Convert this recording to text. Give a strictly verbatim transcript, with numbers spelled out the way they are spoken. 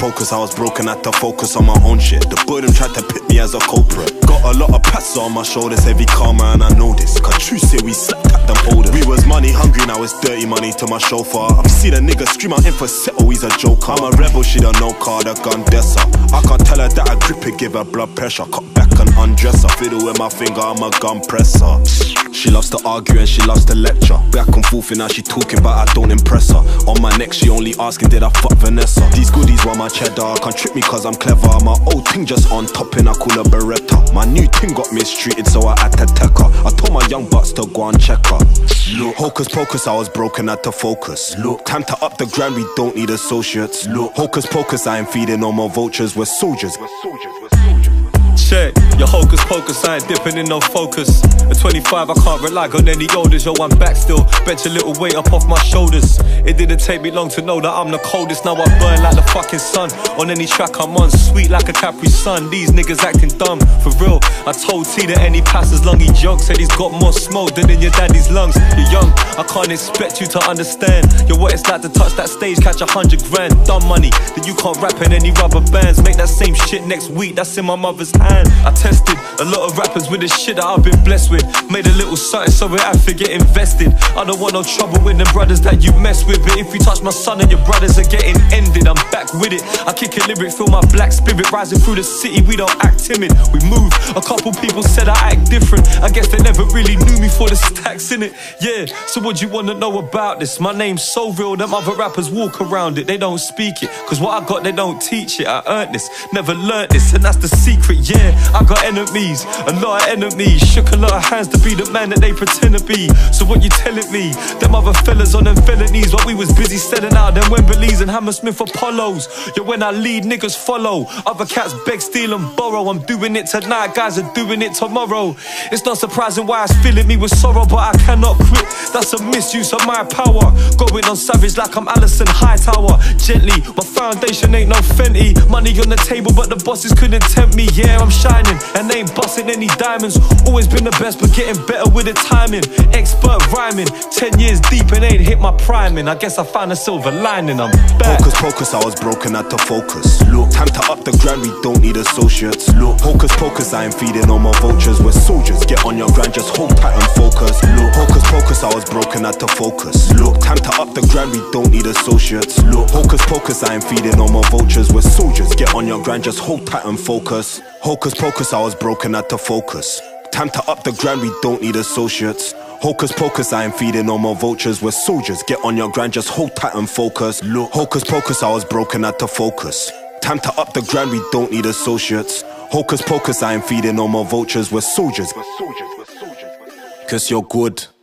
pocus, I was broken, had to focus on my own shit. The burden tried to pit me as a culprit. Got a lot of pats on my shoulders, heavy karma, and I know this. Cause true say we slapped at them holders. We was money hungry, now it's dirty money to my chauffeur. I've seen a nigga scream out in for settle, he's a joker. I'm a rebel, she don't know card, a gun dresser. I can't tell her that I grip it, give her blood pressure. Cut back and undress her, fiddle with my finger, I'm a gun presser. She loves to argue and she loves to lecture. Back and forth and now she talking but I don't impress her. On my neck she only asking did I fuck Vanessa. These goodies want my cheddar, can't trick me cause I'm clever. My old thing just on top and I call her Beretta. My new thing got mistreated so I had to tech her. I told my young butts to go and check her. Look, hocus pocus, I was broken, had to focus. Look, time to up the grind, we don't need associates. Look, hocus pocus, I ain't feeding no more vultures, we're soldiers. We're soldiers, we're soldiers. Check, your hocus pocus, I ain't dipping in no focus. At twenty-five I can't rely on any olders. Yo, I'm back still, bench a little weight up off my shoulders. It didn't take me long to know that I'm the coldest. Now I burn like the fucking sun. On any track I'm on, sweet like a Capri Sun. These niggas acting dumb, for real. I told T that any pass as long he junk. Said he's got more smoke than in your daddy's lungs. You're young, I can't expect you to understand. Yo, what it's like to touch that stage, catch a hundred grand. Dumb money, that you can't rap in any rubber bands. Make that same shit next week, that's in my mother's hand. I tested a lot of rappers with the shit that I've been blessed with. Made a little something so it had to get invested. I don't want no trouble with the brothers that you mess with. But if you touch my son and your brothers are getting ended, I'm back with it. I kick a lyric, feel my black spirit rising through the city. We don't act timid, we move. A couple people said I act different. I guess they never really knew me for the stacks in it. Yeah, so what you wanna know about this? My name's so real, them other rappers walk around it. They don't speak it, cause what I got they don't teach it. I earned this, never learnt this, and that's the secret. Yeah, I got enemies, a lot of enemies. Shook a lot of hands to be the man that they pretend to be. So what you telling me? Them other fellas on them felonies, while we was busy selling out them Wembleys and Hammersmith Apollos. Yo, when I lead, niggas follow. Other cats beg, steal and borrow. I'm doing it tonight, guys are doing it tomorrow. It's not surprising why it's filling me with sorrow, but I cannot quit. That's a misuse of my power. Going on savage like I'm Alison Hightower. Gently, my foundation ain't no Fenty. Money on the table, but the bosses couldn't tempt me. Yeah, I'm shining and ain't busting any diamonds. Always been the best, but getting better with the timing. Expert rhyming, ten years deep and ain't hit my priming. I guess I found a silver lining, I'm back. Hocus pocus, I was broken, had to focus. Look, time to up the grind, we don't need associates. Look, hocus pocus, I ain't feeding no more vultures. We're soldiers, get on your grind, just hold tight and focus. Look, hocus pocus, I was broken, had to focus. Look, time to up the grind, we don't need associates. Look, hocus pocus, I ain't feeding no more vultures. We're soldiers, get on your grind, just hold tight and focus. Hocus pocus, I was broken, had to focus. Time to up the grind, we don't need associates. Hocus pocus, I ain't feeding no more vultures. We're soldiers, get on your grind, just hold tight and focus. Look, hocus pocus, I was broken, had to focus. Time to up the grind, we don't need associates. Hocus pocus, I ain't feeding no more vultures. We're soldiers, we're soldiers, we're soldiers, we're soldiers. Cause you're good.